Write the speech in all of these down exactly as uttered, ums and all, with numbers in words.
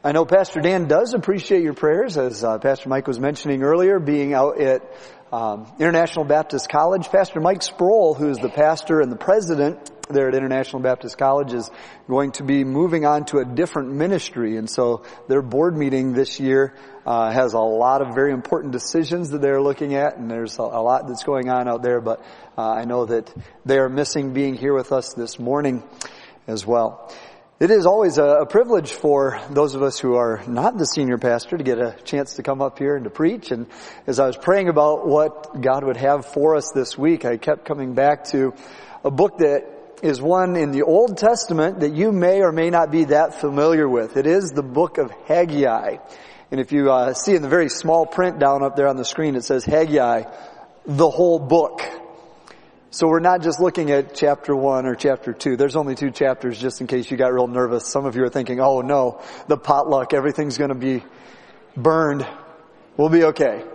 I know Pastor Dan does appreciate your prayers, as uh, Pastor Mike was mentioning earlier, being out at um, International Baptist College. Pastor Mike Sproul, who's the pastor and the president there at International Baptist College, is going to be moving on to a different ministry. And so their board meeting this year uh, has a lot of very important decisions that they're looking at, and there's a, a lot that's going on out there. But uh, I know that they are missing being here with us this morning as well. It is always a, a privilege for those of us who are not the senior pastor to get a chance to come up here and to preach. And as I was praying about what God would have for us this week, I kept coming back to a book that is one in the Old Testament that you may or may not be that familiar with. It is the book of Haggai. And if you uh, see in the very small print down up there on the screen, it says Haggai, the whole book. So we're not just looking at chapter one or chapter two. There's only two chapters, just in case you got real nervous. Some of you are thinking, oh no, the potluck, everything's going to be burned. We'll be okay.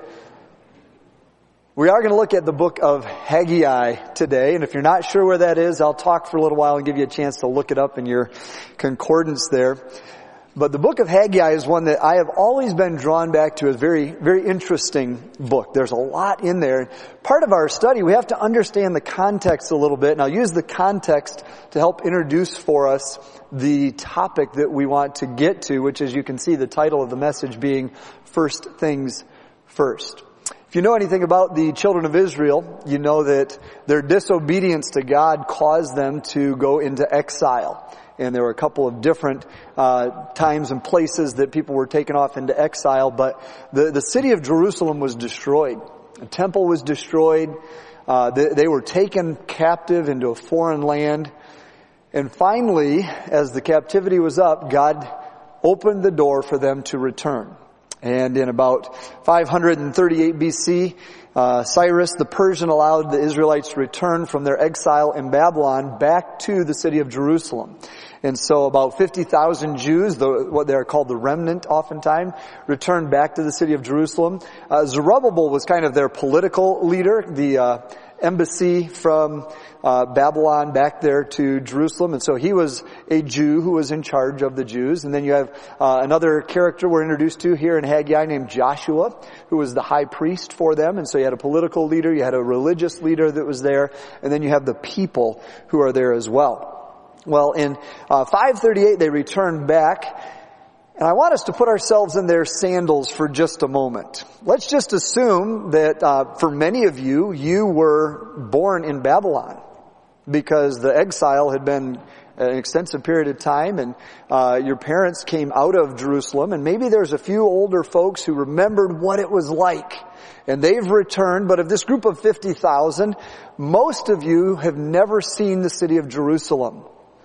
We are going to look at the book of Haggai today, and if you're not sure where that is, I'll talk for a little while and give you a chance to look it up in your concordance there. But the book of Haggai is one that I have always been drawn back to as a very, very interesting book. There's a lot in there. Part of our study, we have to understand the context a little bit, and I'll use the context to help introduce for us the topic that we want to get to, which, as you can see, the title of the message being First Things First. If you know anything about the children of Israel, you know that their disobedience to God caused them to go into exile. And there were a couple of different uh times and places that people were taken off into exile. But the, the city of Jerusalem was destroyed. The temple was destroyed. Uh they, they were taken captive into a foreign land. And finally, as the captivity was up, God opened the door for them to return. And in about five thirty-eight B C, uh, Cyrus the Persian allowed the Israelites to return from their exile in Babylon back to the city of Jerusalem. And so about fifty thousand Jews, the, what they are called the remnant oftentimes, returned back to the city of Jerusalem. Uh, Zerubbabel was kind of their political leader, the uh, embassy from uh, Babylon back there to Jerusalem. And so he was a Jew who was in charge of the Jews. And then you have uh, another character we're introduced to here in Haggai named Joshua, who was the high priest for them. And so you had a political leader, you had a religious leader that was there, and then you have the people who are there as well. Well, in uh, five thirty-eight, they returned back, and I want us to put ourselves in their sandals for just a moment. Let's just assume that uh, for many of you, you were born in Babylon, because the exile had been an extensive period of time, and uh, your parents came out of Jerusalem, and maybe there's a few older folks who remembered what it was like, and they've returned. But of this group of fifty thousand, most of you have never seen the city of Jerusalem.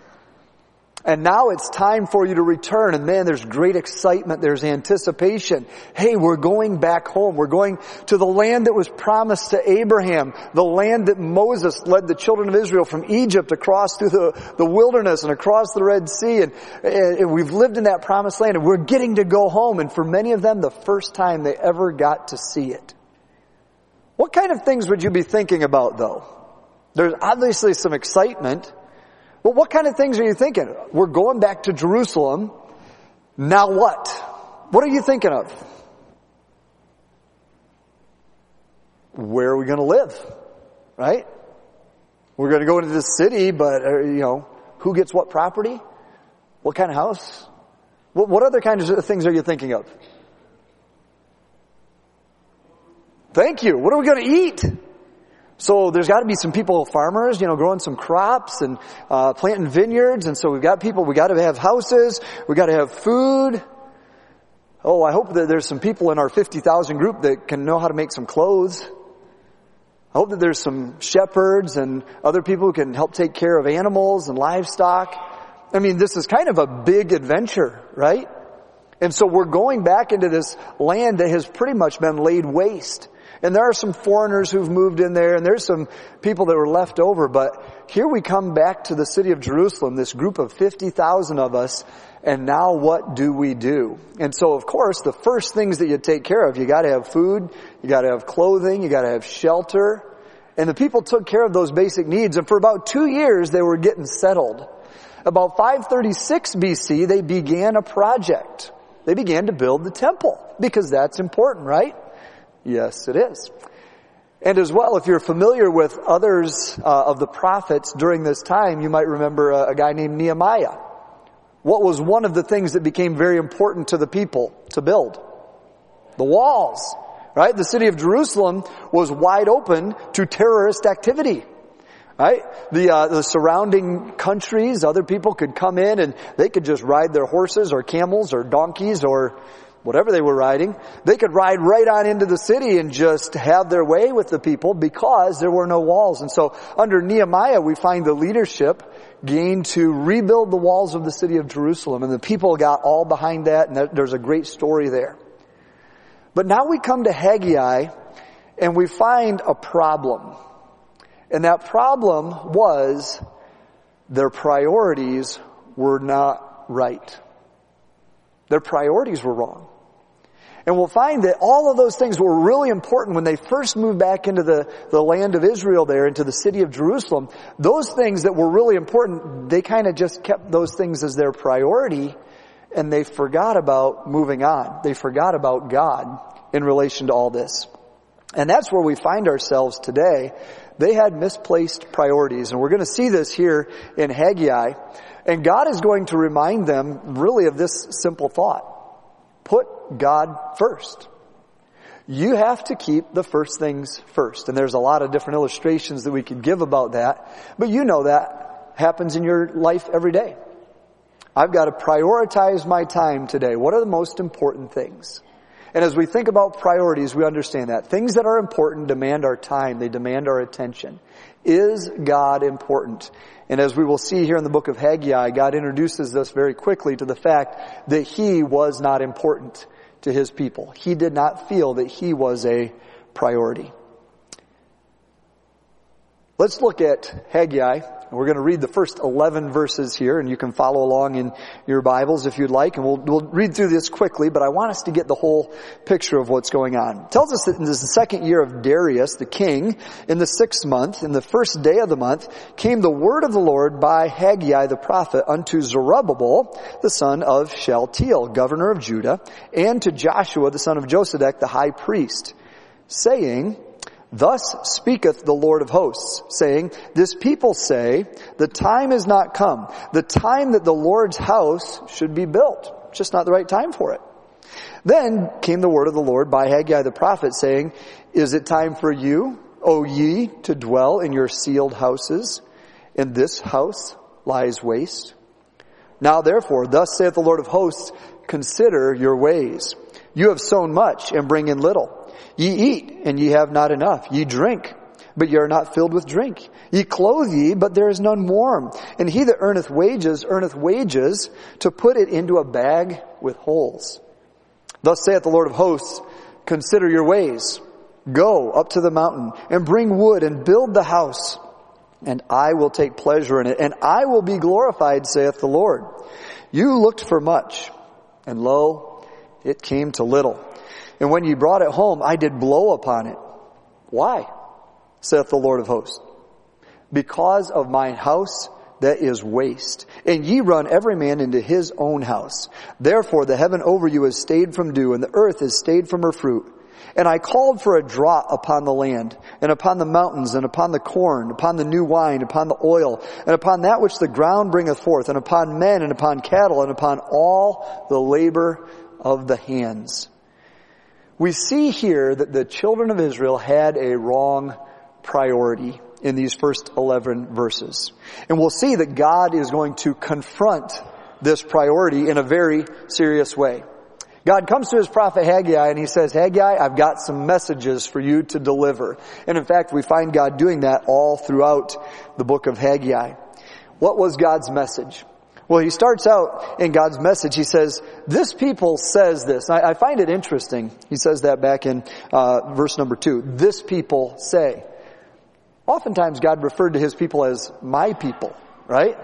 And now it's time for you to return. And man, there's great excitement. There's anticipation. Hey, we're going back home. We're going to the land that was promised to Abraham. The land that Moses led the children of Israel from Egypt across through the, the wilderness and across the Red Sea. And, and we've lived in that promised land, and we're getting to go home. And for many of them, the first time they ever got to see it. What kind of things would you be thinking about, though? There's obviously some excitement. Well, what kind of things are you thinking? We're going back to Jerusalem. Now what? What are you thinking of? Where are we going to live? Right? We're going to go into this city, but, uh, you know, who gets what property? What kind of house? What, what other kinds of things are you thinking of? Thank you. What are we going to eat? So there's got to be some people, farmers, you know, growing some crops and uh planting vineyards. And so we've got people, we got to have houses, we got to have food. Oh, I hope that there's some people in our fifty thousand group that can know how to make some clothes. I hope that there's some shepherds and other people who can help take care of animals and livestock. I mean, this is kind of a big adventure, right? And so we're going back into this land that has pretty much been laid waste. And there are some foreigners who've moved in there, and there's some people that were left over. But here we come back to the city of Jerusalem, this group of fifty thousand of us, and now what do we do? And so, of course, the first things that you take care of, you got to have food, you got to have clothing, you got to have shelter. And the people took care of those basic needs, and for about two years they were getting settled. About five thirty-six B C, they began a project. They began to build the temple because that's important, right? Yes, it is. And as well, if you're familiar with others uh, of the prophets during this time, you might remember a, a guy named Nehemiah. What was one of the things that became very important to the people to build? The walls, right? The city of Jerusalem was wide open to terrorist activity, right? The, uh, the surrounding countries, other people could come in and they could just ride their horses or camels or donkeys or whatever they were riding. They could ride right on into the city and just have their way with the people because there were no walls. And so under Nehemiah, we find the leadership gained to rebuild the walls of the city of Jerusalem. And the people got all behind that, and there's a great story there. But now we come to Haggai, and we find a problem. And that problem was their priorities were not right. Their priorities were wrong. And we'll find that all of those things were really important when they first moved back into the, the land of Israel there, into the city of Jerusalem. Those things that were really important, they kind of just kept those things as their priority, and they forgot about moving on. They forgot about God in relation to all this. And that's where we find ourselves today. They had misplaced priorities, and we're going to see this here in Haggai. And God is going to remind them really of this simple thought. Put God first. You have to keep the first things first. And there's a lot of different illustrations that we could give about that. But you know that happens in your life every day. I've got to prioritize my time today. What are the most important things? And as we think about priorities, we understand that. Things that are important demand our time. They demand our attention. Is God important? And as we will see here in the book of Haggai, God introduces us very quickly to the fact that He was not important to His people. He did not feel that He was a priority. Let's look at Haggai. We're going to read the first eleven verses here, and you can follow along in your Bibles if you'd like, and we'll, we'll read through this quickly, but I want us to get the whole picture of what's going on. It tells us that in the second year of Darius, the king, in the sixth month, in the first day of the month, came the word of the Lord by Haggai the prophet unto Zerubbabel, the son of Shealtiel, governor of Judah, and to Joshua, the son of Josedech, the high priest, saying, Thus speaketh the Lord of hosts, saying, This people say, the time is not come, the time that the Lord's house should be built. It's just not the right time for it. Then came the word of the Lord by Haggai the prophet, saying, Is it time for you, O ye, to dwell in your sealed houses, and this house lies waste? Now therefore, thus saith the Lord of hosts, Consider your ways. You have sown much, and bring in little. Ye eat, and ye have not enough. Ye drink, but ye are not filled with drink. Ye clothe ye, but there is none warm. And he that earneth wages, earneth wages, to put it into a bag with holes. Thus saith the Lord of hosts, Consider your ways. Go up to the mountain, and bring wood, and build the house. And I will take pleasure in it, and I will be glorified, saith the Lord. You looked for much, and lo, it came to little. And when ye brought it home, I did blow upon it. Why? Saith the Lord of hosts. Because of mine house that is waste. And ye run every man into his own house. Therefore the heaven over you is stayed from dew, and the earth is stayed from her fruit. And I called for a drought upon the land, and upon the mountains, and upon the corn, upon the new wine, upon the oil, and upon that which the ground bringeth forth, and upon men, and upon cattle, and upon all the labor of the hands. We see here that the children of Israel had a wrong priority in these first eleven verses. And we'll see that God is going to confront this priority in a very serious way. God comes to His prophet Haggai and He says, Haggai, I've got some messages for you to deliver. And in fact, we find God doing that all throughout the book of Haggai. What was God's message? Well, he starts out in God's message. He says, this people says this. I, I find it interesting. He says that back in uh, verse number two. This people say. Oftentimes God referred to His people as my people, right?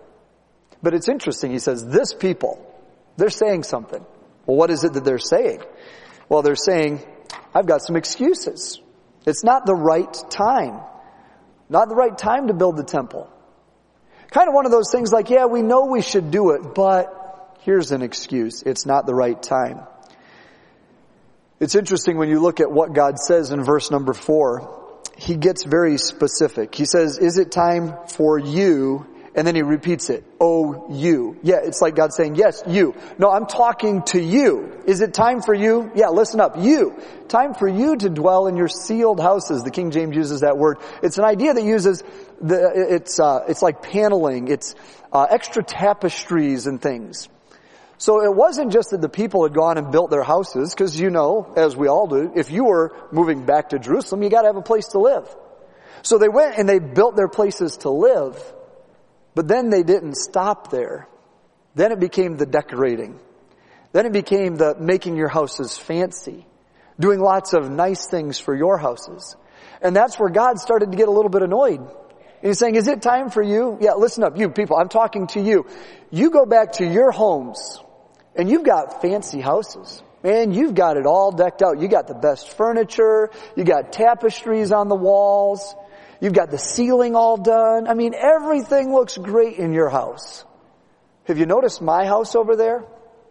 But it's interesting. He says, this people. They're saying something. Well, what is it that they're saying? Well, they're saying, I've got some excuses. It's not the right time. Not the right time to build the temple. Kind of one of those things like, yeah, we know we should do it, but, here's an excuse. It's not the right time. It's interesting when you look at what God says in verse number four. He gets very specific. He says, is it time for you? And then he repeats it. Oh, you. Yeah, it's like God saying, yes, you. No, I'm talking to you. Is it time for you? Yeah, listen up. You. Time for you to dwell in your sealed houses. The King James uses that word. It's an idea that uses the, it's, uh, it's like paneling. It's, uh, extra tapestries and things. So it wasn't just that the people had gone and built their houses, because you know, as we all do, if you were moving back to Jerusalem, you got to have a place to live. So they went and they built their places to live, but then they didn't stop there. Then it became the decorating. Then it became the making your houses fancy, doing lots of nice things for your houses. And that's where God started to get a little bit annoyed. And he's saying, is it time for you? Yeah, listen up, you people, I'm talking to you. You go back to your homes. And you've got fancy houses. Man, you've got it all decked out. You got the best furniture. You got tapestries on the walls. You've got the ceiling all done. I mean, everything looks great in your house. Have you noticed my house over there?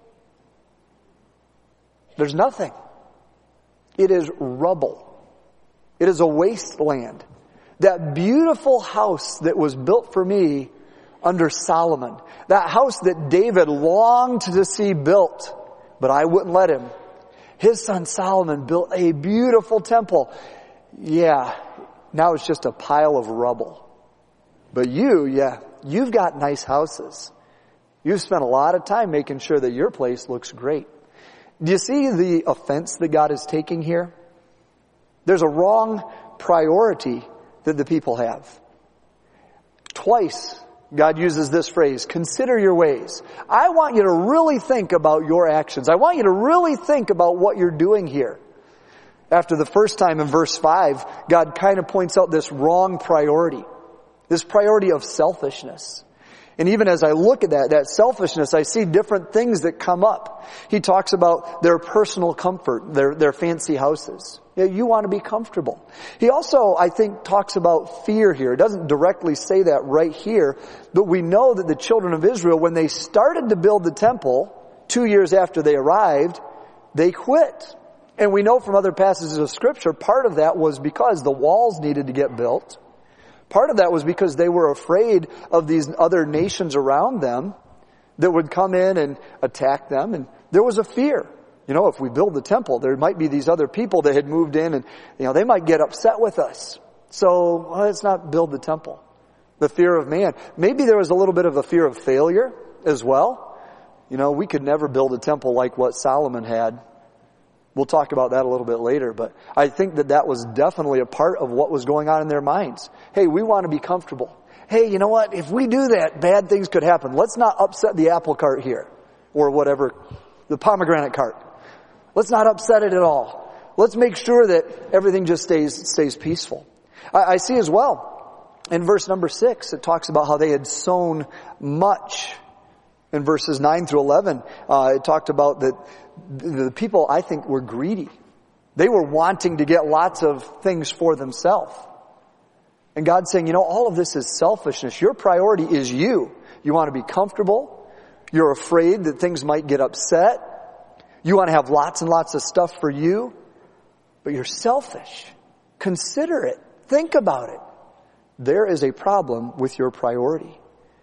There's nothing. It is rubble. It is a wasteland. That beautiful house that was built for me under Solomon. That house that David longed to see built, but I wouldn't let him. His son Solomon built a beautiful temple. Yeah, now it's just a pile of rubble. But you, yeah, you've got nice houses. You've spent a lot of time making sure that your place looks great. Do you see the offense that God is taking here? There's a wrong priority that the people have. Twice, God uses this phrase, consider your ways. I want you to really think about your actions. I want you to really think about what you're doing here. After the first time in verse five, God kind of points out this wrong priority. This priority of selfishness. And even as I look at that, that selfishness, I see different things that come up. He talks about their personal comfort, their, their fancy houses. You know, you want to be comfortable. He also, I think, talks about fear here. It doesn't directly say that right here, but we know that the children of Israel, when they started to build the temple, two years after they arrived, they quit. And we know from other passages of Scripture, part of that was because the walls needed to get built. Part of that was because they were afraid of these other nations around them that would come in and attack them. And there was a fear. You know, if we build the temple, there might be these other people that had moved in and, you know, they might get upset with us. So well, let's not build the temple. The fear of man. Maybe there was a little bit of a fear of failure as well. You know, we could never build a temple like what Solomon had. We'll talk about that a little bit later, but I think that that was definitely a part of what was going on in their minds. Hey, we want to be comfortable. Hey, you know what? If we do that, bad things could happen. Let's not upset the apple cart here, or whatever, the pomegranate cart. Let's not upset it at all. Let's make sure that everything just stays stays peaceful. I, I see as well, in verse number six, it talks about how they had sown much. In verses nine through eleven, uh, it talked about that the people, I think, were greedy. They were wanting to get lots of things for themselves. And God's saying, you know, all of this is selfishness. Your priority is you. You want to be comfortable. You're afraid that things might get upset. You want to have lots and lots of stuff for you. But you're selfish. Consider it. Think about it. There is a problem with your priority.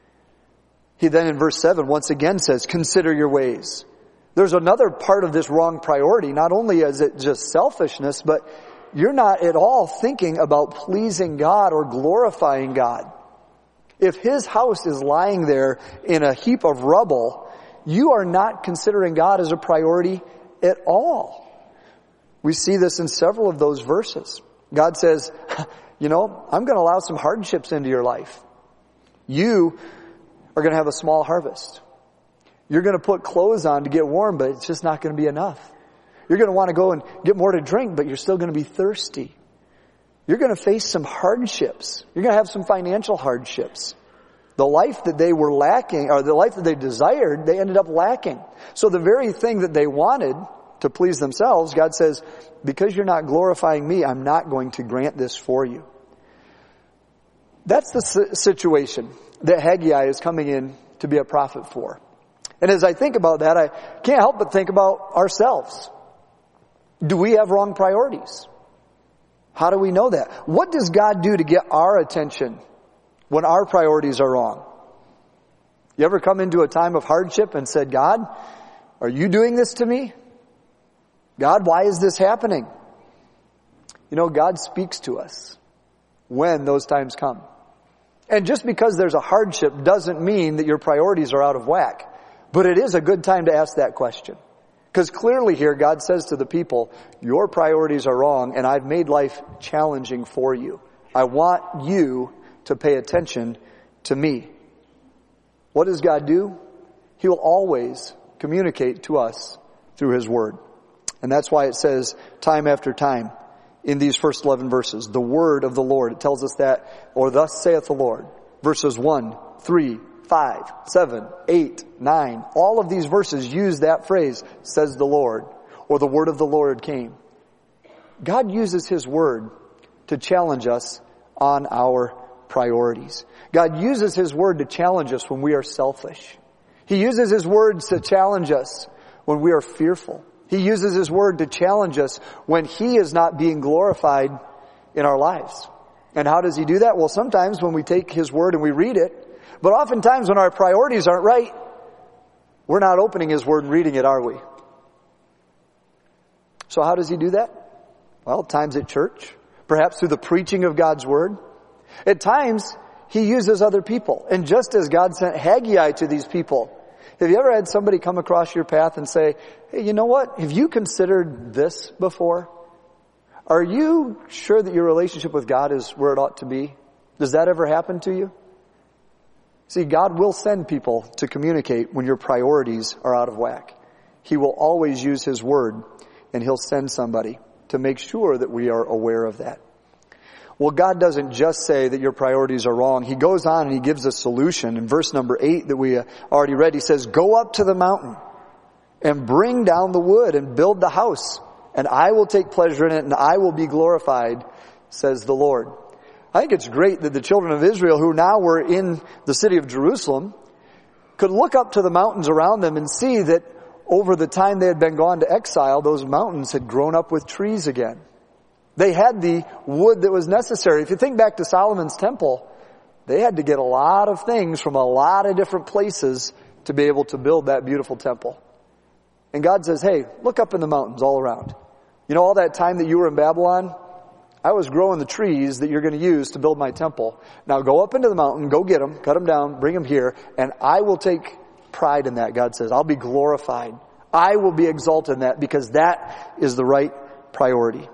He then in verse seven once again says, consider your ways. There's another part of this wrong priority. Not only is it just selfishness, but you're not at all thinking about pleasing God or glorifying God. If His house is lying there in a heap of rubble, you are not considering God as a priority at all. We see this in several of those verses. God says, you know, I'm going to allow some hardships into your life. You are going to have a small harvest. You're going to put clothes on to get warm, but it's just not going to be enough. You're going to want to go and get more to drink, but you're still going to be thirsty. You're going to face some hardships. You're going to have some financial hardships. The life that they were lacking, or the life that they desired, they ended up lacking. So the very thing that they wanted to please themselves, God says, because you're not glorifying me, I'm not going to grant this for you. That's the situation that Haggai is coming in to be a prophet for. And as I think about that, I can't help but think about ourselves. Do we have wrong priorities? How do we know that? What does God do to get our attention when our priorities are wrong? You ever come into a time of hardship and said, God, are you doing this to me? God, why is this happening? You know, God speaks to us when those times come. And just because there's a hardship doesn't mean that your priorities are out of whack. But it is a good time to ask that question. Because clearly here God says to the people, your priorities are wrong and I've made life challenging for you. I want you to pay attention to me. What does God do? He will always communicate to us through His Word. And that's why it says time after time in these first eleven verses, the word of the Lord. It tells us that, or thus saith the Lord. Verses one, three, five, seven, eight, nine. All of these verses use that phrase, says the Lord, or the word of the Lord came. God uses His word to challenge us on our priorities. God uses His word to challenge us when we are selfish. He uses His words to challenge us when we are fearful. He uses His word to challenge us when He is not being glorified in our lives. And how does He do that? Well, sometimes when we take His word and we read it, but oftentimes when our priorities aren't right, we're not opening His word and reading it, are we? So how does He do that? Well, at times at church, perhaps through the preaching of God's word. At times, He uses other people. And just as God sent Haggai to these people, have you ever had somebody come across your path and say, hey, you know what? Have you considered this before? Are you sure that your relationship with God is where it ought to be? Does that ever happen to you? See, God will send people to communicate when your priorities are out of whack. He will always use His word, and He'll send somebody to make sure that we are aware of that. Well, God doesn't just say that your priorities are wrong. He goes on and He gives a solution. In verse number eight that we already read, He says, go up to the mountain and bring down the wood and build the house, and I will take pleasure in it and I will be glorified, says the Lord. I think it's great that the children of Israel, who now were in the city of Jerusalem, could look up to the mountains around them and see that over the time they had been gone to exile, those mountains had grown up with trees again. They had the wood that was necessary. If you think back to Solomon's temple, they had to get a lot of things from a lot of different places to be able to build that beautiful temple. And God says, hey, look up in the mountains all around. You know, all that time that you were in Babylon, I was growing the trees that you're going to use to build my temple. Now go up into the mountain, go get them, cut them down, bring them here, and I will take pride in that, God says. I'll be glorified. I will be exalted in that because that is the right priority.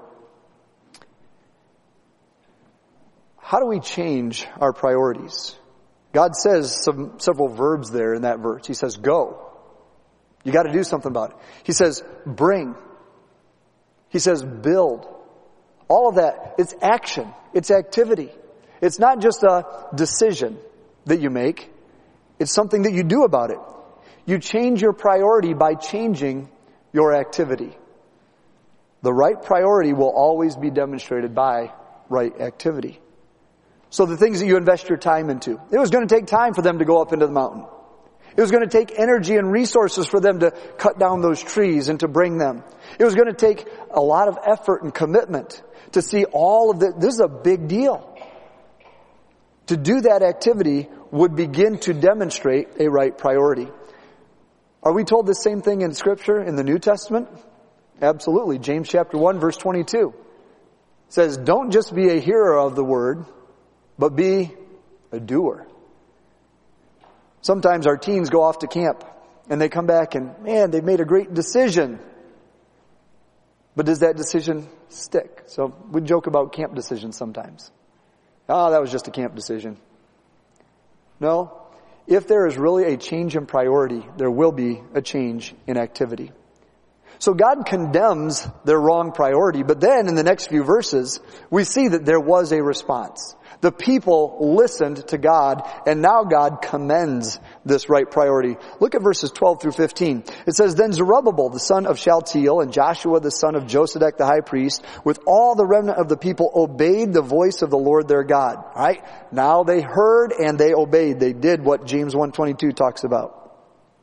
How do we change our priorities? God says some several verbs there in that verse. He says, go. You got to do something about it. He says, bring. He says, build. All of that, it's action. It's activity. It's not just a decision that you make. It's something that you do about it. You change your priority by changing your activity. The right priority will always be demonstrated by right activity. So the things that you invest your time into, it was going to take time for them to go up into the mountain. It was going to take energy and resources for them to cut down those trees and to bring them. It was going to take a lot of effort and commitment to see all of that. This is a big deal. To do that activity would begin to demonstrate a right priority. Are we told the same thing in Scripture in the New Testament? Absolutely. James chapter one verse twenty-two says, don't just be a hearer of the word, but be a doer. Sometimes our teens go off to camp and they come back and, man, they've made a great decision. But does that decision stick? So we joke about camp decisions sometimes. Oh, that was just a camp decision. No. If there is really a change in priority, there will be a change in activity. So God condemns their wrong priority, but then in the next few verses, we see that there was a response. The people listened to God, and now God commends this right priority. Look at verses twelve through fifteen. It says, then Zerubbabel, the son of Shealtiel, and Joshua, the son of Josedek, the high priest, with all the remnant of the people, obeyed the voice of the Lord their God. All right? Now they heard and they obeyed. They did what James one twenty-two talks about.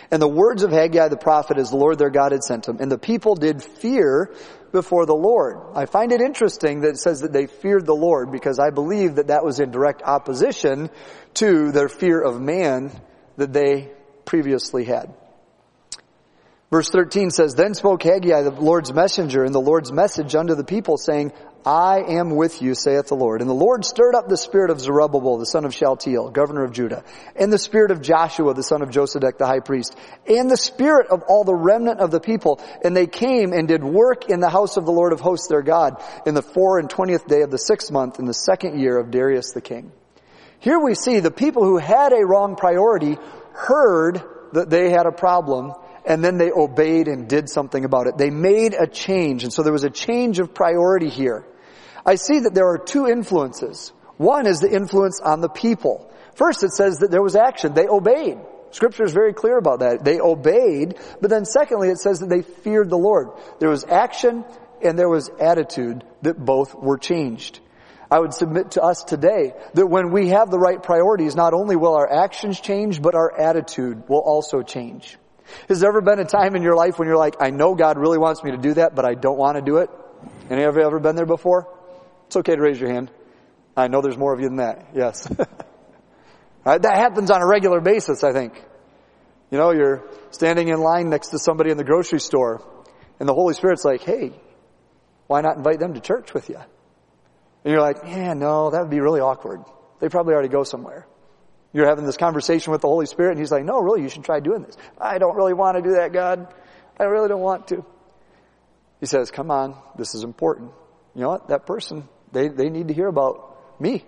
And the words of Haggai the prophet as the Lord their God had sent him. And the people did fear before the Lord. I find it interesting that it says that they feared the Lord, because I believe that that was in direct opposition to their fear of man that they previously had. Verse thirteen says, Then spoke Haggai the Lord's messenger and the Lord's message unto the people, saying, I am with you, saith the Lord. And the Lord stirred up the spirit of Zerubbabel, the son of Shealtiel, governor of Judah, and the spirit of Joshua, the son of Josedek, the high priest, and the spirit of all the remnant of the people. And they came and did work in the house of the Lord of hosts their God, in the four and twentieth day of the sixth month, in the second year of Darius the king. Here we see the people who had a wrong priority heard that they had a problem, and then they obeyed and did something about it. They made a change, and so there was a change of priority here. I see that there are two influences. One is the influence on the people. First, it says that there was action. They obeyed. Scripture is very clear about that. They obeyed, but then secondly, it says that they feared the Lord. There was action and there was attitude that both were changed. I would submit to us today that when we have the right priorities, not only will our actions change, but our attitude will also change. Has there ever been a time in your life when you're like, I know God really wants me to do that, but I don't want to do it? Any of you ever been there before? It's okay to raise your hand. I know there's more of you than that. Yes. Right? That happens on a regular basis, I think. You know, you're standing in line next to somebody in the grocery store, and the Holy Spirit's like, hey, why not invite them to church with you? And you're like, yeah, no, that would be really awkward. They probably already go somewhere. You're having this conversation with the Holy Spirit, and He's like, no, really, you should try doing this. I don't really want to do that, God. I really don't want to. He says, come on, this is important. You know what? That person, they, they need to hear about me.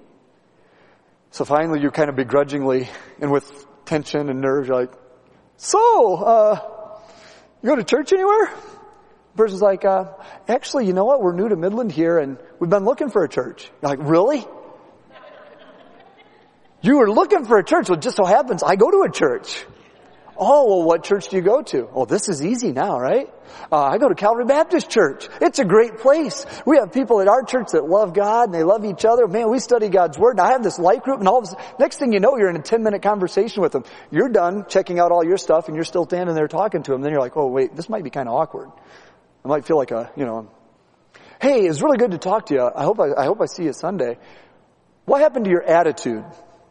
So finally, you kind of begrudgingly and with tension and nerves, you're like, so, uh, you go to church anywhere? The person's like, uh, actually, you know what? We're new to Midland here, and we've been looking for a church. You're like, really? You were looking for a church. Well, it just so happens I go to a church. Oh, well, what church do you go to? Oh, this is easy now, right? Uh, I go to Calvary Baptist Church. It's a great place. We have people at our church that love God and they love each other. Man, we study God's Word. And I have this life group, and all of a sudden, next thing you know, you're in a ten minute conversation with them. You're done checking out all your stuff, and you're still standing there talking to them. Then you're like, oh, wait, this might be kind of awkward. I might feel like a, you know, hey, it's really good to talk to you. I hope I, I hope I see you Sunday. What happened to your attitude?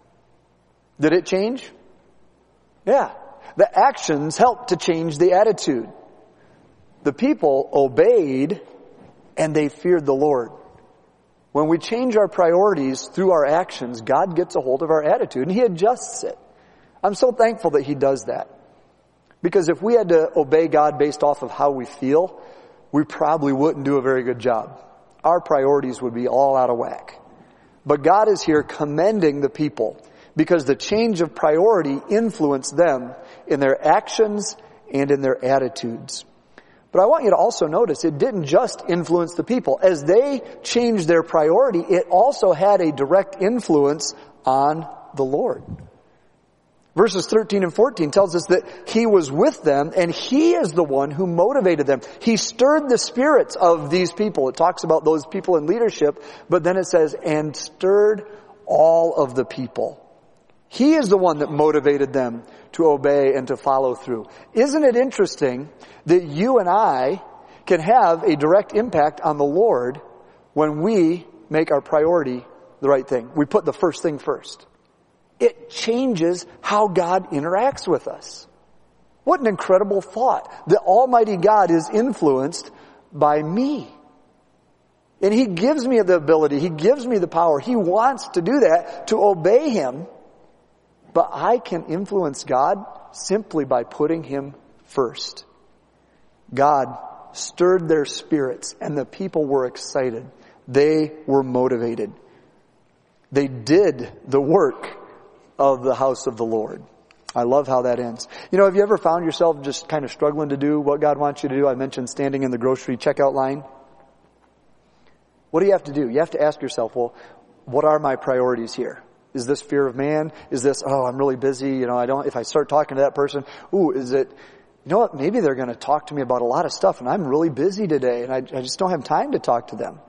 Did it change? Yeah. The actions helped to change the attitude. The people obeyed and they feared the Lord. When we change our priorities through our actions, God gets a hold of our attitude and He adjusts it. I'm so thankful that He does that. Because if we had to obey God based off of how we feel, we probably wouldn't do a very good job. Our priorities would be all out of whack. But God is here commending the people, because the change of priority influenced them in their actions and in their attitudes. But I want you to also notice it didn't just influence the people. As they changed their priority, it also had a direct influence on the Lord. Verses thirteen and fourteen tells us that He was with them, and He is the one who motivated them. He stirred the spirits of these people. It talks about those people in leadership, but then it says, and stirred all of the people. He is the one that motivated them to obey and to follow through. Isn't it interesting that you and I can have a direct impact on the Lord when we make our priority the right thing? We put the first thing first. It changes how God interacts with us. What an incredible thought. The Almighty God is influenced by me. And He gives me the ability, He gives me the power. He wants to do that, to obey Him. But I can influence God simply by putting Him first. God stirred their spirits, and the people were excited. They were motivated. They did the work of the house of the Lord. I love how that ends. You know, have you ever found yourself just kind of struggling to do what God wants you to do? I mentioned standing in the grocery checkout line. What do you have to do? You have to ask yourself, well, what are my priorities here? Is this fear of man? Is this, oh, I'm really busy, you know, I don't, if I start talking to that person, ooh, is it, you know what, maybe they're going to talk to me about a lot of stuff and I'm really busy today and I, I just don't have time to talk to them.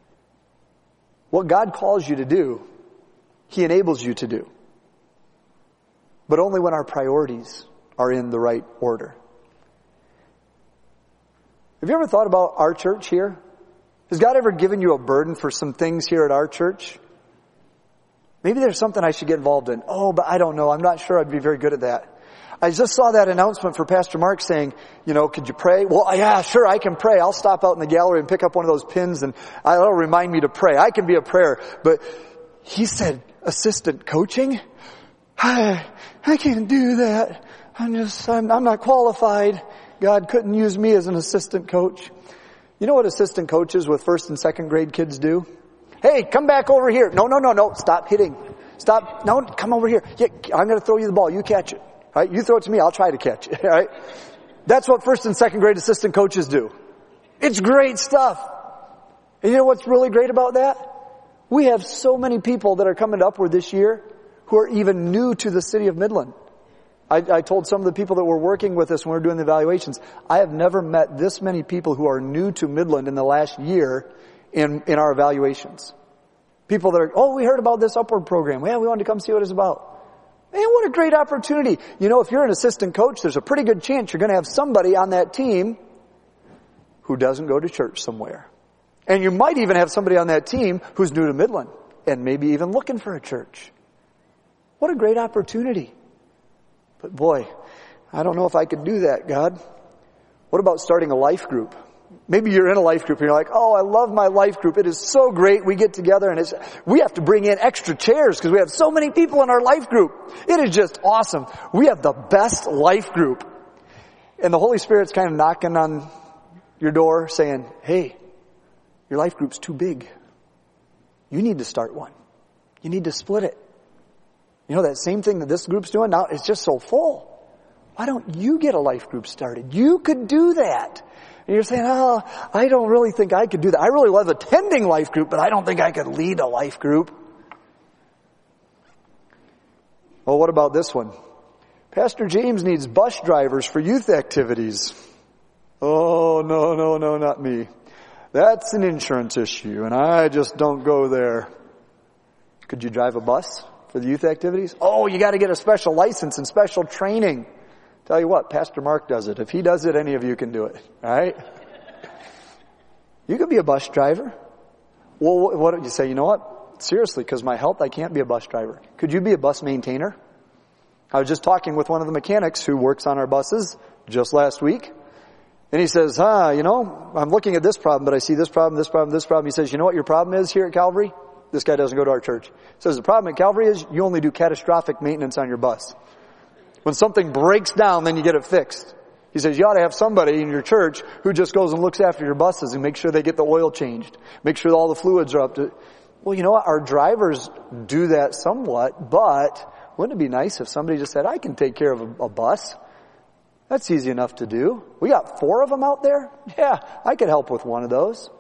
What God calls you to do, He enables you to do. But only when our priorities are in the right order. Have you ever thought about our church here? Has God ever given you a burden for some things here at our church? Maybe there's something I should get involved in. Oh, but I don't know. I'm not sure I'd be very good at that. I just saw that announcement for Pastor Mark saying, you know, could you pray? Well, yeah, sure, I can pray. I'll stop out in the gallery and pick up one of those pins and that'll remind me to pray. I can be a prayer. But he said, assistant coaching? I, I can't do that. I'm just, I'm, I'm not qualified. God couldn't use me as an assistant coach. You know what assistant coaches with first and second grade kids do? Hey, come back over here. No, no, no, no. Stop hitting. Stop. No, come over here. Yeah, I'm going to throw you the ball. You catch it. All right? You throw it to me. I'll try to catch it. All right? That's what first and second grade assistant coaches do. It's great stuff. And you know what's really great about that? We have so many people that are coming to Upward this year who are even new to the city of Midland. I, I told some of the people that were working with us when we were doing the evaluations, I have never met this many people who are new to Midland in the last year in, in our evaluations. People that are, oh, we heard about this Upward program. Yeah, we wanted to come see what it's about. Man, what a great opportunity. You know, if you're an assistant coach, there's a pretty good chance you're going to have somebody on that team who doesn't go to church somewhere. And you might even have somebody on that team who's new to Midland and maybe even looking for a church. What a great opportunity. But boy, I don't know if I could do that, God. What about starting a life group? Maybe you're in a life group and you're like, oh, I love my life group. It is so great. We get together and it's, we have to bring in extra chairs because we have so many people in our life group. It is just awesome. We have the best life group. And the Holy Spirit's kind of knocking on your door saying, hey, your life group's too big. You need to start one. You need to split it. You know, that same thing that this group's doing now, it's just so full. Why don't you get a life group started? You could do that. And you're saying, oh, I don't really think I could do that. I really love attending life group, but I don't think I could lead a life group. Well, what about this one? Pastor James needs bus drivers for youth activities. Oh, no, no, no, not me. That's an insurance issue, and I just don't go there. Could you drive a bus for the youth activities? Oh, you got to get a special license and special training. Tell you what, Pastor Mark does it. If he does it, any of you can do it. All right? You could be a bus driver. Well, what, what did you say? You know what? Seriously, because my health, I can't be a bus driver. Could you be a bus maintainer? I was just talking with one of the mechanics who works on our buses just last week. And he says, huh, you know, I'm looking at this problem, but I see this problem, this problem, this problem. He says, you know what your problem is here at Calvary? This guy doesn't go to our church. He says, the problem at Calvary is you only do catastrophic maintenance on your bus. When something breaks down, then you get it fixed. He says, you ought to have somebody in your church who just goes and looks after your buses and makes sure they get the oil changed. Make sure all the fluids are up to... Well, you know what? Our drivers do that somewhat, but wouldn't it be nice if somebody just said, I can take care of a, a bus? That's easy enough to do. We got four of them out there? Yeah, I could help with one of those.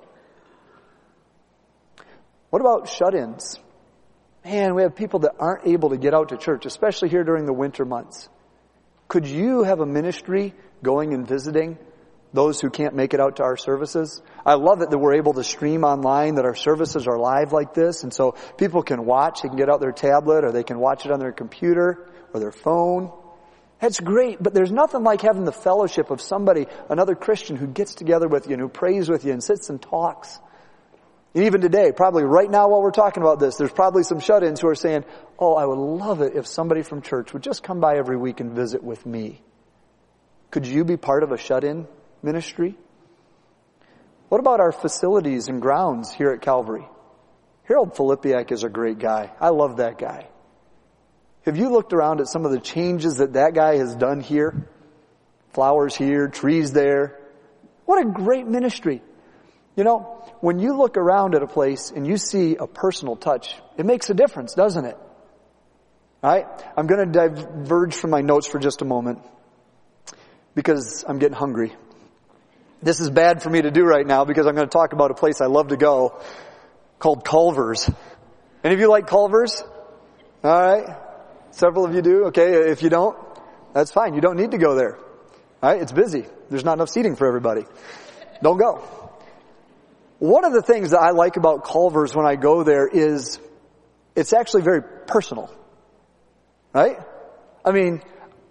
What about shut-ins? Man, we have people that aren't able to get out to church, especially here during the winter months. Could you have a ministry going and visiting those who can't make it out to our services? I love it that we're able to stream online, that our services are live like this, and so people can watch, they can get out their tablet, or they can watch it on their computer or their phone. That's great, but there's nothing like having the fellowship of somebody, another Christian who gets together with you and who prays with you and sits and talks. And even today, probably right now while we're talking about this, there's probably some shut-ins who are saying, oh, I would love it if somebody from church would just come by every week and visit with me. Could you be part of a shut-in ministry? What about our facilities and grounds here at Calvary? Harold Filipiak is a great guy. I love that guy. Have you looked around at some of the changes that that guy has done here? Flowers here, trees there. What a great ministry. You know, when you look around at a place and you see a personal touch, it makes a difference, doesn't it? All right? I'm going to diverge from my notes for just a moment because I'm getting hungry. This is bad for me to do right now because I'm going to talk about a place I love to go called Culver's. Any of you like Culver's? All right? Several of you do. Okay, if you don't, that's fine. You don't need to go there. All right? It's busy. There's not enough seating for everybody. Don't go. One of the things that I like about Culver's when I go there is it's actually very personal. Right? I mean,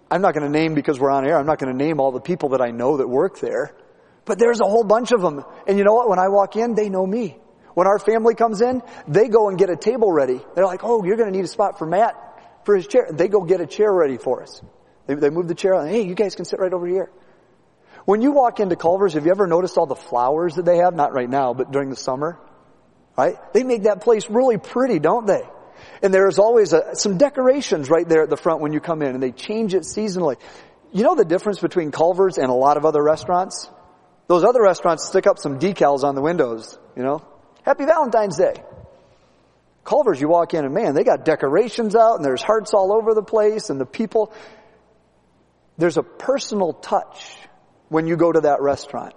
I'm not going to name, because we're on air, I'm not going to name all the people that I know that work there. But there's a whole bunch of them. And you know what? When I walk in, they know me. When our family comes in, they go and get a table ready. They're like, oh, you're going to need a spot for Matt for his chair. They go get a chair ready for us. They, they move the chair on. Hey, you guys can sit right over here. When you walk into Culver's, have you ever noticed all the flowers that they have? Not right now, but during the summer. Right? They make that place really pretty, don't they? And there's always a, some decorations right there at the front when you come in, and they change it seasonally. You know the difference between Culver's and a lot of other restaurants? Those other restaurants stick up some decals on the windows, you know? Happy Valentine's Day. Culver's, you walk in and man, they got decorations out and there's hearts all over the place, and the people, there's a personal touch when you go to that restaurant.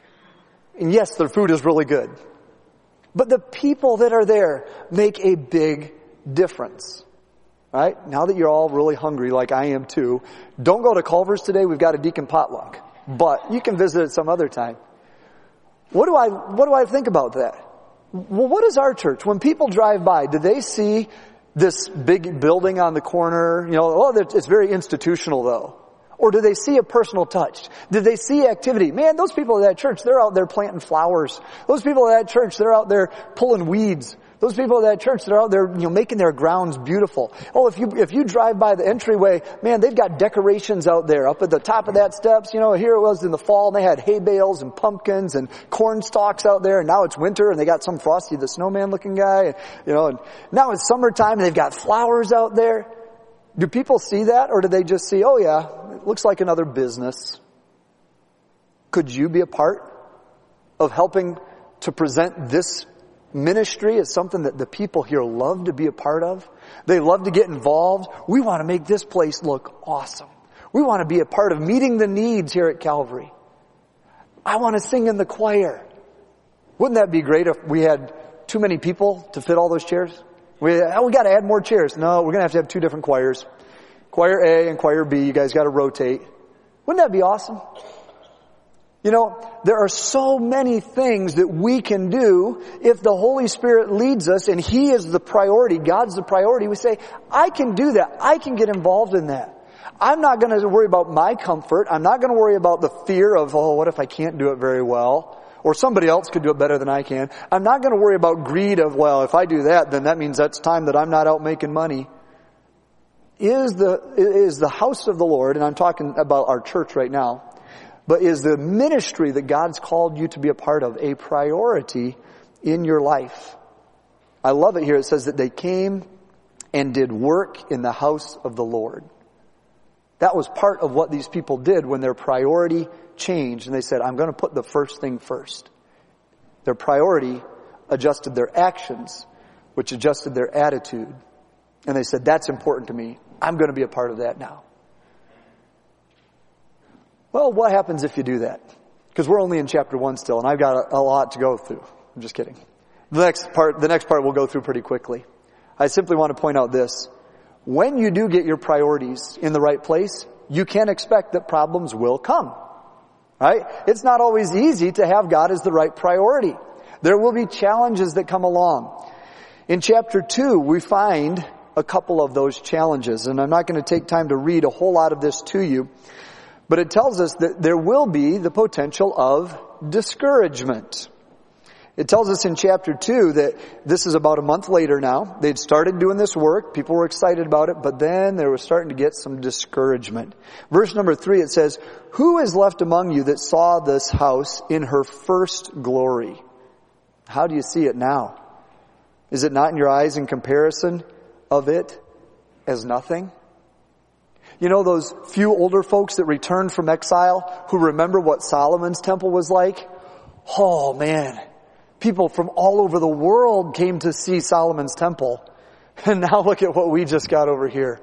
And yes, their food is really good. But the people that are there make a big difference. Right? Now that you're all really hungry like I am too, don't go to Culver's today. We've got a deacon potluck. But you can visit it some other time. What do I, what do I think about that? Well, what is our church? When people drive by, do they see this big building on the corner? You know, oh, it's very institutional though. Or do they see a personal touch? Did they see activity? Man, those people at that church, they're out there planting flowers. Those people at that church, they're out there pulling weeds. Those people at that church, they're out there, you know, making their grounds beautiful. Oh, if you, if you drive by the entryway, man, they've got decorations out there up at the top of that steps. You know, here it was in the fall and they had hay bales and pumpkins and corn stalks out there, and now it's winter and they got some Frosty the Snowman looking guy, you know, and now it's summertime and they've got flowers out there. Do people see that, or do they just see, oh yeah, it looks like another business? Could you be a part of helping to present this ministry as something that the people here love to be a part of? They love to get involved. We want to make this place look awesome. We want to be a part of meeting the needs here at Calvary. I want to sing in the choir. Wouldn't that be great if we had too many people to fit all those chairs? We, oh, we got to add more chairs. No, we're going to have to have two different choirs. Choir A and choir B. You guys got to rotate. Wouldn't that be awesome? You know, there are so many things that we can do if the Holy Spirit leads us and He is the priority, God's the priority. We say, I can do that. I can get involved in that. I'm not going to worry about my comfort. I'm not going to worry about the fear of, oh, what if I can't do it very well? Or somebody else could do it better than I can. I'm not going to worry about greed of, well, if I do that, then that means that's time that I'm not out making money. Is the, is the house of the Lord, and I'm talking about our church right now, but is the ministry that God's called you to be a part of a priority in your life? I love it here. It says that they came and did work in the house of the Lord. That was part of what these people did when their priority changed, and they said, I'm going to put the first thing first. Their priority adjusted their actions, which adjusted their attitude. And they said, that's important to me. I'm going to be a part of that now. Well, what happens if you do that? Because we're only in chapter one still, and I've got a, a lot to go through. I'm just kidding. The next part, the next part we'll go through pretty quickly. I simply want to point out this. When you do get your priorities in the right place, you can expect that problems will come. Right? It's not always easy to have God as the right priority. There will be challenges that come along. In chapter two, we find a couple of those challenges, and I'm not going to take time to read a whole lot of this to you, but it tells us that there will be the potential of discouragement. It tells us in chapter two that this is about a month later now. They'd started doing this work. People were excited about it, but then they were starting to get some discouragement. Verse number three, it says, who is left among you that saw this house in her first glory? How do you see it now? Is it not in your eyes in comparison of it as nothing? You know those few older folks that returned from exile who remember what Solomon's temple was like? Oh man. People from all over the world came to see Solomon's temple. And now look at what we just got over here.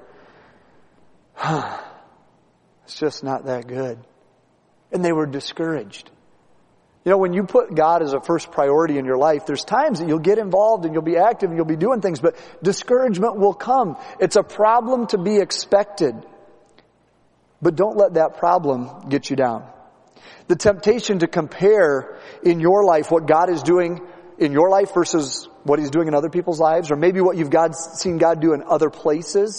It's just not that good. And they were discouraged. You know, when you put God as a first priority in your life, there's times that you'll get involved and you'll be active and you'll be doing things, but discouragement will come. It's a problem to be expected. But don't let that problem get you down. The temptation to compare in your life what God is doing in your life versus what He's doing in other people's lives, or maybe what you've God, seen God do in other places,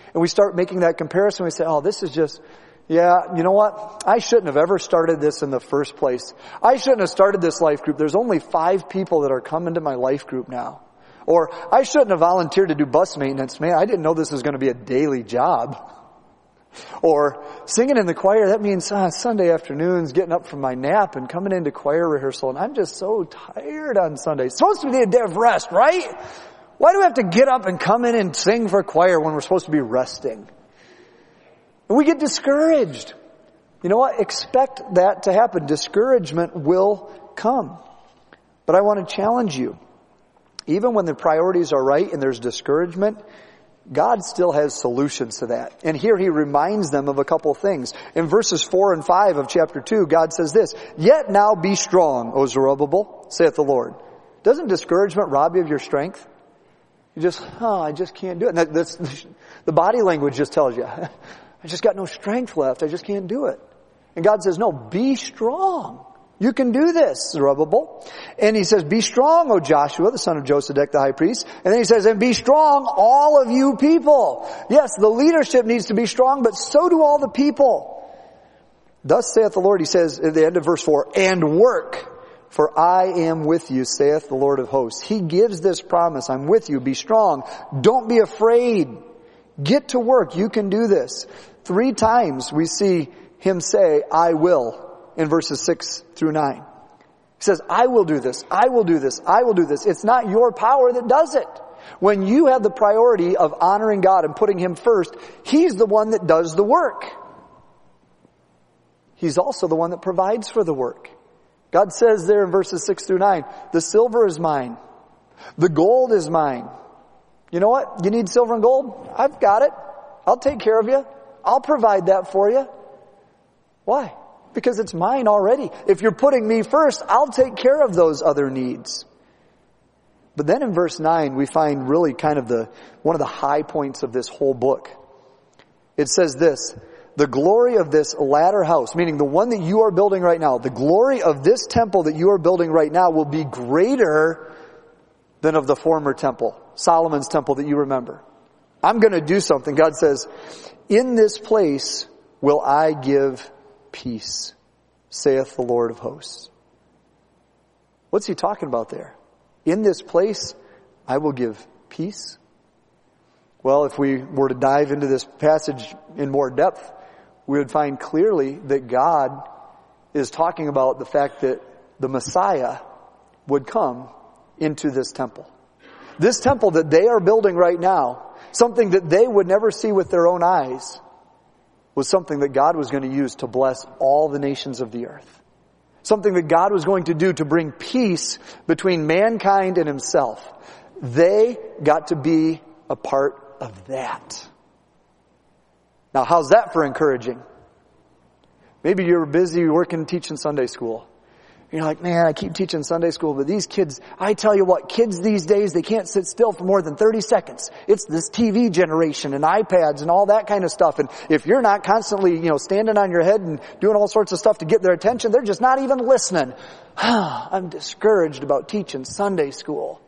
And we start making that comparison. We say, oh, this is just, yeah, you know what? I shouldn't have ever started this in the first place. I shouldn't have started this life group. There's only five people that are coming to my life group now. Or I shouldn't have volunteered to do bus maintenance. Man, I didn't know this was going to be a daily job. Or singing in the choir, that means uh, Sunday afternoons, getting up from my nap and coming into choir rehearsal. And I'm just so tired on Sunday. It's supposed to be a day of rest, right? Why do we have to get up and come in and sing for choir when we're supposed to be resting? And we get discouraged. You know what? Expect that to happen. Discouragement will come. But I want to challenge you. Even when the priorities are right and there's discouragement, God still has solutions to that. And here he reminds them of a couple things. In verses four and five of chapter two, God says this, "Yet now be strong, O Zerubbabel, saith the Lord." Doesn't discouragement rob you of your strength? You just, oh, I just can't do it. And that, that's, the body language just tells you, I just got no strength left. I just can't do it. And God says, no, be strong. You can do this, Zerubbabel. And he says, be strong, O Joshua, the son of Josedek, the high priest. And then he says, and be strong, all of you people. Yes, the leadership needs to be strong, but so do all the people. Thus saith the Lord, he says at the end of verse four, and work, for I am with you, saith the Lord of hosts. He gives this promise, I'm with you, be strong. Don't be afraid. Get to work, you can do this. Three times we see him say, I will. In verses six through nine. He says, I will do this, I will do this, I will do this. It's not your power that does it. When you have the priority of honoring God and putting him first, he's the one that does the work. He's also the one that provides for the work. God says there in verses six through nine, the silver is mine, the gold is mine. You know what? You need silver and gold? I've got it. I'll take care of you. I'll provide that for you. Why? Because it's mine already. If you're putting me first, I'll take care of those other needs. But then in verse nine, we find really kind of the one of the high points of this whole book. It says this, the glory of this latter house, meaning the one that you are building right now, the glory of this temple that you are building right now will be greater than of the former temple, Solomon's temple that you remember. I'm going to do something. God says, in this place will I give peace, saith the Lord of hosts. What's he talking about there? In this place, I will give peace. Well, if we were to dive into this passage in more depth, we would find clearly that God is talking about the fact that the Messiah would come into this temple. This temple that they are building right now, something that they would never see with their own eyes, was something that God was going to use to bless all the nations of the earth. Something that God was going to do to bring peace between mankind and himself. They got to be a part of that. Now, how's that for encouraging? Maybe you're busy working, teaching Sunday school. You're like, man, I keep teaching Sunday school, but these kids, I tell you what, kids these days, they can't sit still for more than thirty seconds. It's this T V generation and iPads and all that kind of stuff. And if you're not constantly, you know, standing on your head and doing all sorts of stuff to get their attention, they're just not even listening. I'm discouraged about teaching Sunday school.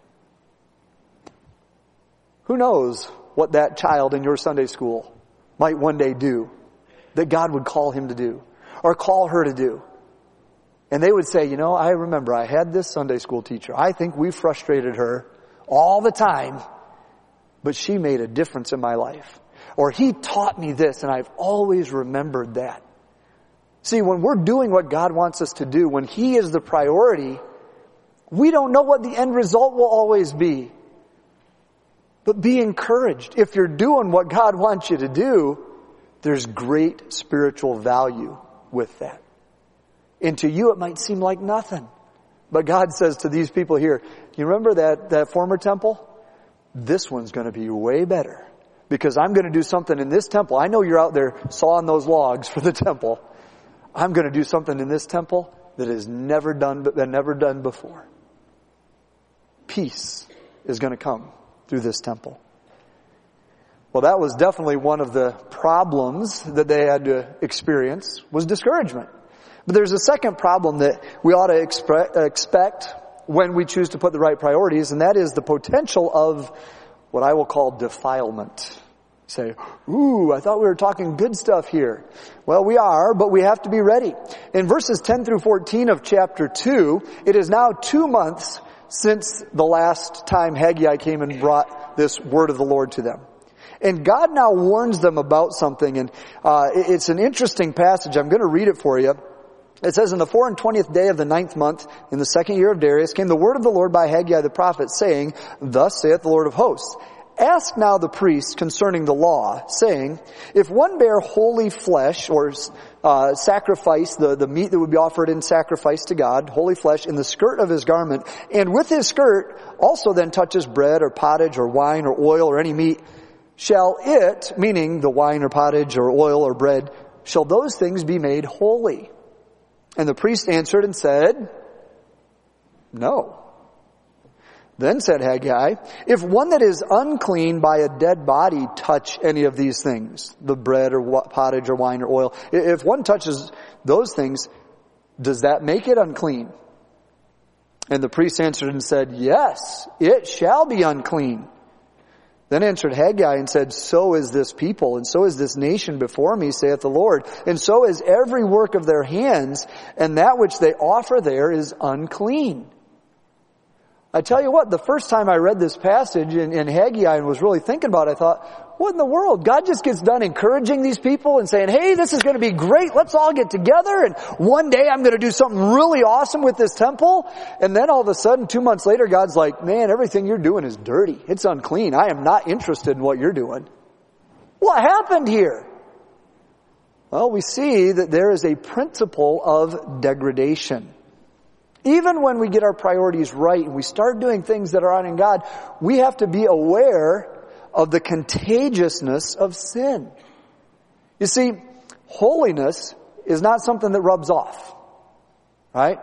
Who knows what that child in your Sunday school might one day do that God would call him to do or call her to do. And they would say, you know, I remember I had this Sunday school teacher. I think we frustrated her all the time, but she made a difference in my life. Or he taught me this, and I've always remembered that. See, when we're doing what God wants us to do, when he is the priority, we don't know what the end result will always be. But be encouraged. If you're doing what God wants you to do, there's great spiritual value with that. And to you, it might seem like nothing. But God says to these people here, you remember that, that former temple? This one's going to be way better. Because I'm going to do something in this temple. I know you're out there sawing those logs for the temple. I'm going to do something in this temple that is never done, been never done before. Peace is going to come through this temple. Well, that was definitely one of the problems that they had to experience, was discouragement. But there's a second problem that we ought to expre- expect when we choose to put the right priorities, and that is the potential of what I will call defilement. Say, ooh, I thought we were talking good stuff here. Well, we are, but we have to be ready. In verses ten through fourteen of chapter two, it is now two months since the last time Haggai came and brought this word of the Lord to them. And God now warns them about something, and uh, it's an interesting passage. I'm going to read it for you. It says, in the four and twentieth day of the ninth month, in the second year of Darius, came the word of the Lord by Haggai the prophet, saying, Thus saith the Lord of hosts, Ask now the priests concerning the law, saying, if one bear holy flesh, or uh, sacrifice, the, the meat that would be offered in sacrifice to God, holy flesh, in the skirt of his garment, and with his skirt also then touches bread or pottage or wine or oil or any meat, shall it, meaning the wine or pottage or oil or bread, shall those things be made holy? And the priest answered and said, No. Then said Haggai, if one that is unclean by a dead body touch any of these things, the bread or pottage or wine or oil, if one touches those things, does that make it unclean? And the priest answered and said, Yes, it shall be unclean. Then answered Haggai and said, So is this people, and so is this nation before me, saith the Lord, and so is every work of their hands, and that which they offer there is unclean. I tell you what, the first time I read this passage in, in Haggai and was really thinking about it, I thought, what in the world? God just gets done encouraging these people and saying, hey, this is going to be great. Let's all get together, and one day I'm going to do something really awesome with this temple. And then all of a sudden, two months later, God's like, man, everything you're doing is dirty. It's unclean. I am not interested in what you're doing. What happened here? Well, we see that there is a principle of degradation. Even when we get our priorities right and we start doing things that are honoring God, we have to be aware of the contagiousness of sin. You see, holiness is not something that rubs off, right?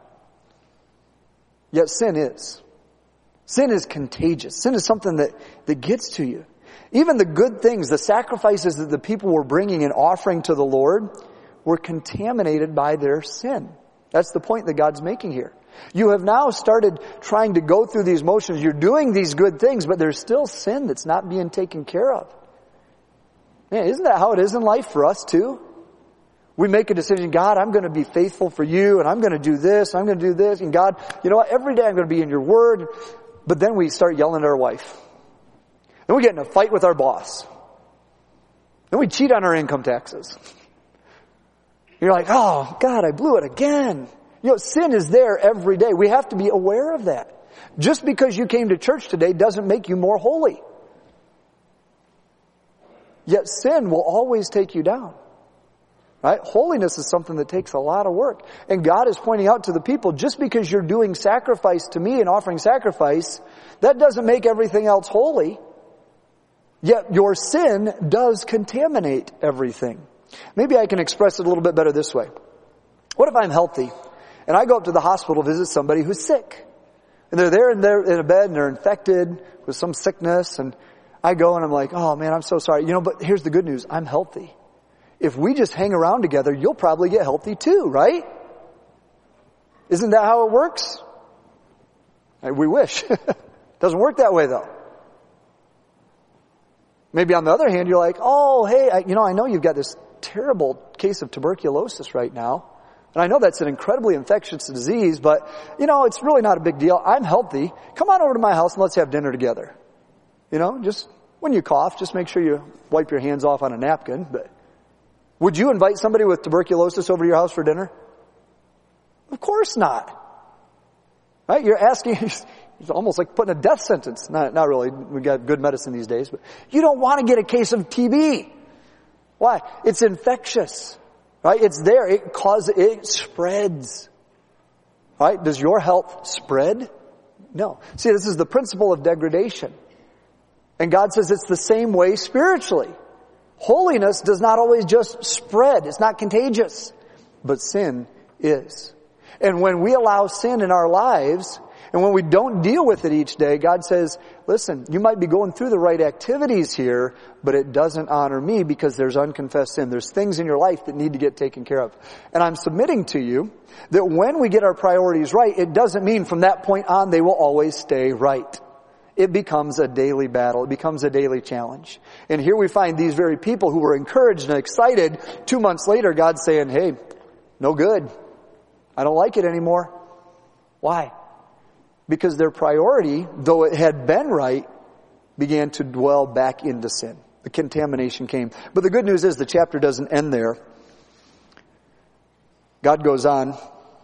Yet sin is. Sin is contagious. Sin is something that, that gets to you. Even the good things, the sacrifices that the people were bringing and offering to the Lord were contaminated by their sin. That's the point that God's making here. You have now started trying to go through these motions. You're doing these good things, but there's still sin that's not being taken care of. Man, isn't that how it is in life for us too? We make a decision, God, I'm going to be faithful for you, and I'm going to do this, I'm going to do this, and God, you know what, every day I'm going to be in your word. But then we start yelling at our wife. Then we get in a fight with our boss. Then we cheat on our income taxes. You're like, oh, God, I blew it again. You know, sin is there every day. We have to be aware of that. Just because you came to church today doesn't make you more holy. Yet sin will always take you down. Right? Holiness is something that takes a lot of work. And God is pointing out to the people, just because you're doing sacrifice to me and offering sacrifice, that doesn't make everything else holy. Yet your sin does contaminate everything. Maybe I can express it a little bit better this way. What if I'm healthy and I go up to the hospital to visit somebody who's sick? And they're there and they're in a bed and they're infected with some sickness, and I go and I'm like, oh man, I'm so sorry. You know, but here's the good news. I'm healthy. If we just hang around together, you'll probably get healthy too, right? Isn't that how it works? We wish. Doesn't work that way though. Maybe on the other hand, you're like, oh, hey, I, you know, I know you've got this terrible case of tuberculosis right now. And I know that's an incredibly infectious disease, but, you know, it's really not a big deal. I'm healthy. Come on over to my house and let's have dinner together. You know, just when you cough, just make sure you wipe your hands off on a napkin. But would you invite somebody with tuberculosis over to your house for dinner? Of course not. Right? You're asking, it's almost like putting a death sentence. Not, not really. We got good medicine these days, but you don't want to get a case of T B. Why? It's infectious, right? It's there. It causes, it spreads, right? Does your health spread? No. See, this is the principle of degradation. And God says it's the same way spiritually. Holiness does not always just spread. It's not contagious. But sin is. And when we allow sin in our lives, and when we don't deal with it each day, God says, listen, you might be going through the right activities here, but it doesn't honor me because there's unconfessed sin. There's things in your life that need to get taken care of. And I'm submitting to you that when we get our priorities right, it doesn't mean from that point on they will always stay right. it becomes a daily battle. It becomes a daily challenge. And here we find these very people who were encouraged and excited. Two months later, God's saying, hey, no good. I don't like it anymore. Why? Because their priority, though it had been right, began to dwell back into sin. The contamination came. But the good news is the chapter doesn't end there. God goes on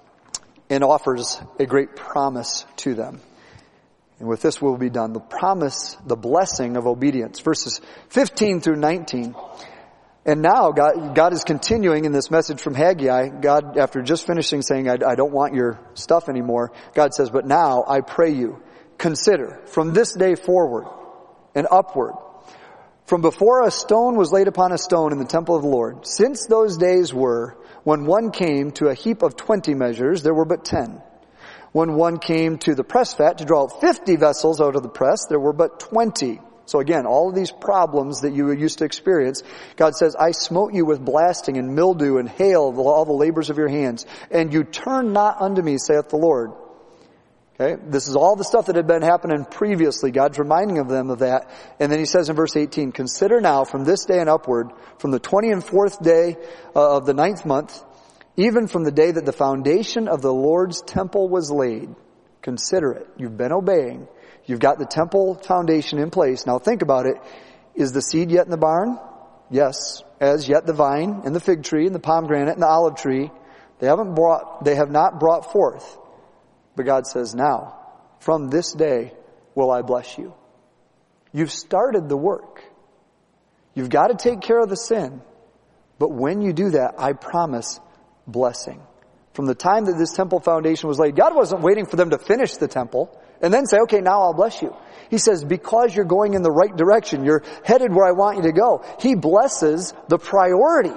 and offers a great promise to them. And with this we'll be done. The promise, the blessing of obedience. Verses fifteen through nineteen. And now God, God is continuing in this message from Haggai. God, after just finishing saying, I, I don't want your stuff anymore, God says, but now I pray you, consider from this day forward and upward, from before a stone was laid upon a stone in the temple of the Lord, since those days were when one came to a heap of twenty measures, there were but ten. When one came to the press vat to draw out fifty vessels out of the press, there were but twenty. So again, all of these problems that you used to experience, God says, I smote you with blasting and mildew and hail, all the labors of your hands, and you turn not unto me, saith the Lord. Okay, this is all the stuff that had been happening previously. God's reminding of them of that. And then he says in verse eighteen, consider now from this day and upward, from the twentieth and fourth day uh, of the ninth month, even from the day that the foundation of the Lord's temple was laid. Consider it. You've been obeying. You've got the temple foundation in place. Now think about it. Is the seed yet in the barn? Yes. As yet the vine and the fig tree and the pomegranate and the olive tree, they haven't brought, they have not brought forth. But God says, now, from this day will I bless you. You've started the work. You've got to take care of the sin. But when you do that, I promise blessing. From the time that this temple foundation was laid, God wasn't waiting for them to finish the temple and then say, okay, now I'll bless you. He says, because you're going in the right direction, you're headed where I want you to go. He blesses the priority.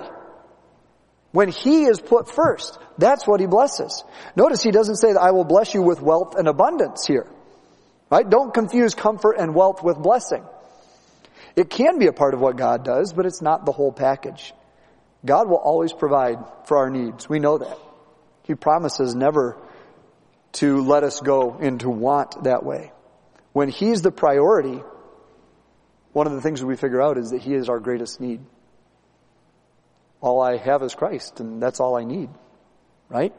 When He is put first, that's what He blesses. Notice He doesn't say that I will bless you with wealth and abundance here. Right? Don't confuse comfort and wealth with blessing. It can be a part of what God does, but it's not the whole package. God will always provide for our needs. We know that. He promises never to let us go into want that way. When He's the priority, one of the things we figure out is that He is our greatest need. All I have is Christ, and that's all I need. Right?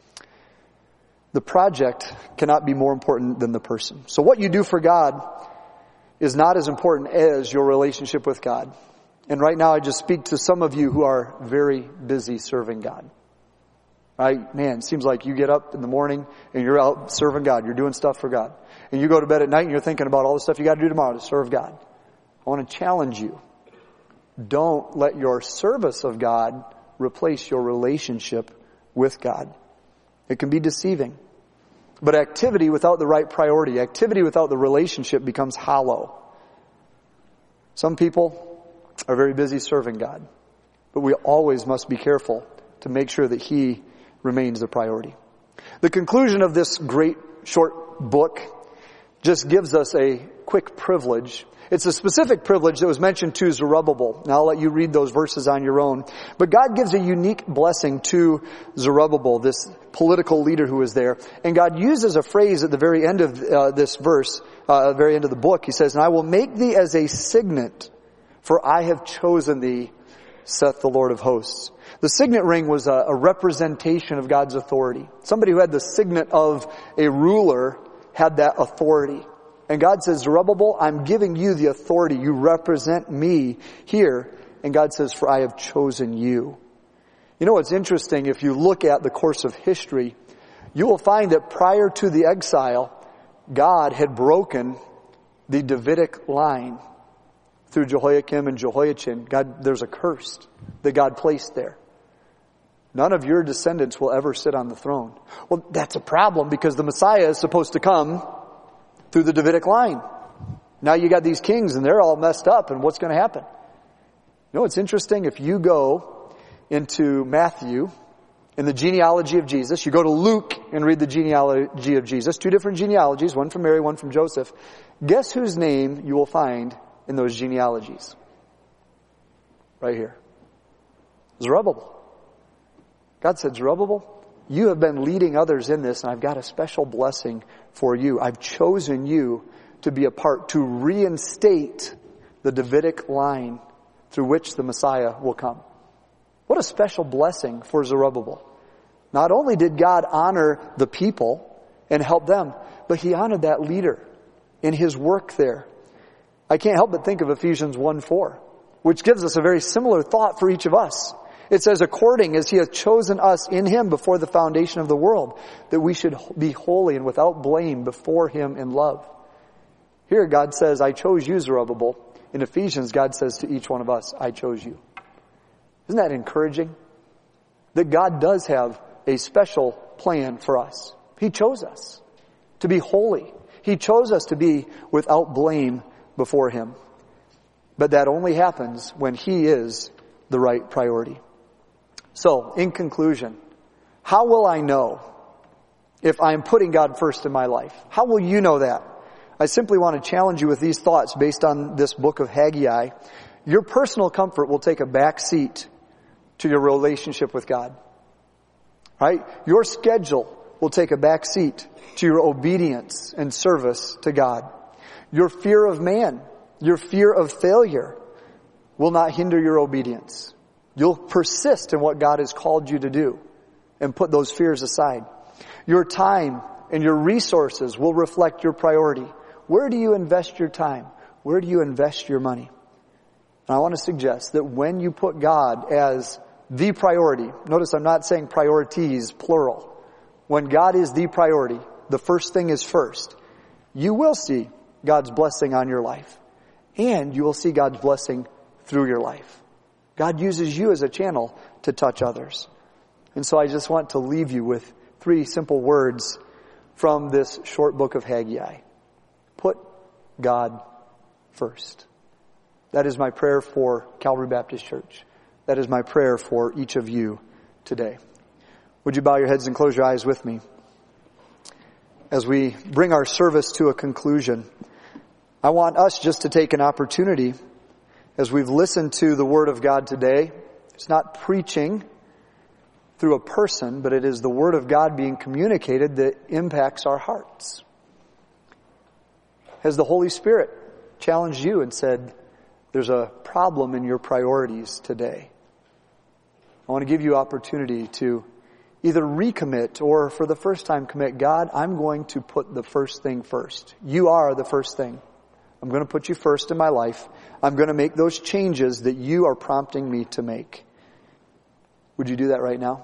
The project cannot be more important than the person. So what you do for God is not as important as your relationship with God. And right now I just speak to some of you who are very busy serving God. Right? Man, it seems like you get up in the morning and you're out serving God. You're doing stuff for God. And you go to bed at night and you're thinking about all the stuff you got to do tomorrow to serve God. I want to challenge you. Don't let your service of God replace your relationship with God. It can be deceiving. But activity without the right priority, activity without the relationship becomes hollow. Some people are very busy serving God. But we always must be careful to make sure that He remains the priority. The conclusion of this great short book just gives us a quick privilege. It's a specific privilege that was mentioned to Zerubbabel. Now I'll let you read those verses on your own. But God gives a unique blessing to Zerubbabel, this political leader who is there. And God uses a phrase at the very end of uh, this verse, uh, at the very end of the book. He says, and I will make thee as a signet, for I have chosen thee, saith the Lord of hosts. The signet ring was a, a representation of God's authority. Somebody who had the signet of a ruler had that authority. And God says, Zerubbabel, I'm giving you the authority. You represent me here. And God says, for I have chosen you. You know what's interesting? If you look at the course of history, you will find that prior to the exile, God had broken the Davidic line through Jehoiakim and Jehoiachin. God, there's a curse that God placed there. None of your descendants will ever sit on the throne. Well, that's a problem because the Messiah is supposed to come through the Davidic line. Now you got these kings and they're all messed up, and what's going to happen? You know what's interesting? If you go into Matthew in the genealogy of Jesus, you go to Luke and read the genealogy of Jesus, two different genealogies, one from Mary, one from Joseph. Guess whose name you will find in those genealogies? Right here. Zerubbabel. God said, Zerubbabel, you have been leading others in this, and I've got a special blessing for you. I've chosen you to be a part, to reinstate the Davidic line through which the Messiah will come. What a special blessing for Zerubbabel. Not only did God honor the people and help them, but he honored that leader in his work there. I can't help but think of Ephesians one four, which gives us a very similar thought for each of us. It says, according as he hath chosen us in him before the foundation of the world, that we should be holy and without blame before him in love. Here God says, I chose you, Zerubbabel. In Ephesians, God says to each one of us, I chose you. Isn't that encouraging? That God does have a special plan for us. He chose us to be holy. He chose us to be without blame before him. But that only happens when he is the right priority. So, in conclusion, how will I know if I'm putting God first in my life? How will you know that? I simply want to challenge you with these thoughts based on this book of Haggai. Your personal comfort will take a back seat to your relationship with God. Right? Your schedule will take a back seat to your obedience and service to God. Your fear of man, your fear of failure will not hinder your obedience. You'll persist in what God has called you to do and put those fears aside. Your time and your resources will reflect your priority. Where do you invest your time? Where do you invest your money? And I want to suggest that when you put God as the priority, notice I'm not saying priorities, plural. When God is the priority, the first thing is first, you will see God's blessing on your life. And you will see God's blessing through your life. God uses you as a channel to touch others. And so I just want to leave you with three simple words from this short book of Haggai. Put God first. That is my prayer for Calvary Baptist Church. That is my prayer for each of you today. Would you bow your heads and close your eyes with me? As we bring our service to a conclusion, I want us just to take an opportunity as we've listened to the Word of God today. It's not preaching through a person, but it is the Word of God being communicated that impacts our hearts. Has the Holy Spirit challenged you and said, there's a problem in your priorities today? I want to give you opportunity to either recommit or for the first time commit, God, I'm going to put the first thing first. You are the first thing. I'm going to put you first in my life. I'm going to make those changes that you are prompting me to make. Would you do that right now?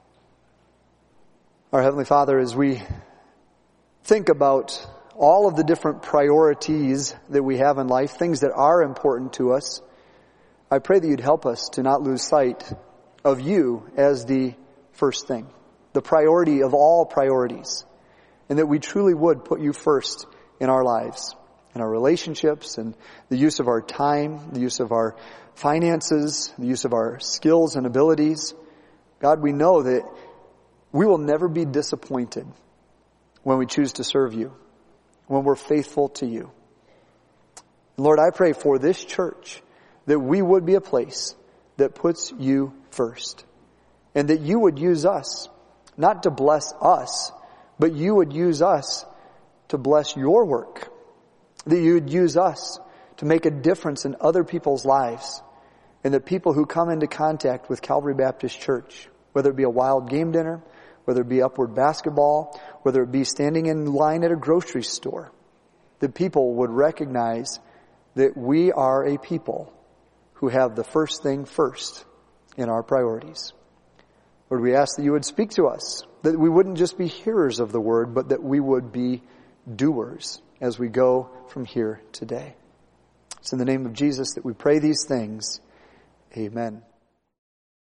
Our Heavenly Father, as we think about all of the different priorities that we have in life, things that are important to us, I pray that you'd help us to not lose sight of you as the first thing, the priority of all priorities, and that we truly would put you first in our lives, in our relationships, and the use of our time, the use of our finances, the use of our skills and abilities. God, we know that we will never be disappointed when we choose to serve you, when we're faithful to you. Lord, I pray for this church that we would be a place that puts you first, and that you would use us, not to bless us, but you would use us to bless your work, that you would use us to make a difference in other people's lives, and that people who come into contact with Calvary Baptist Church, whether it be a wild game dinner, whether it be upward basketball, whether it be standing in line at a grocery store, that people would recognize that we are a people who have the first thing first in our priorities. Lord, we ask that you would speak to us, that we wouldn't just be hearers of the word, but that we would be doers as we go from here today. It's in the name of Jesus that we pray these things. Amen.